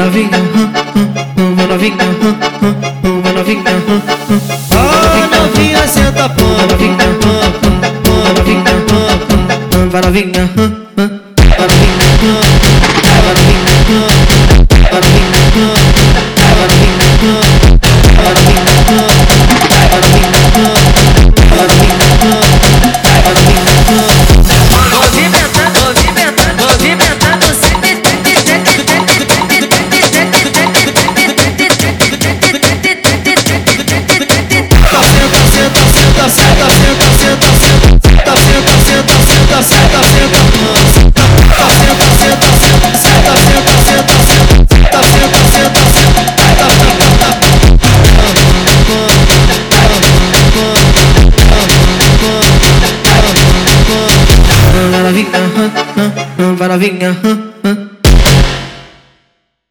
novinha, vai novinha, vai novinha, Ó novinha, senta pô, novinha, vai novinha, vai novinha, vai novinha,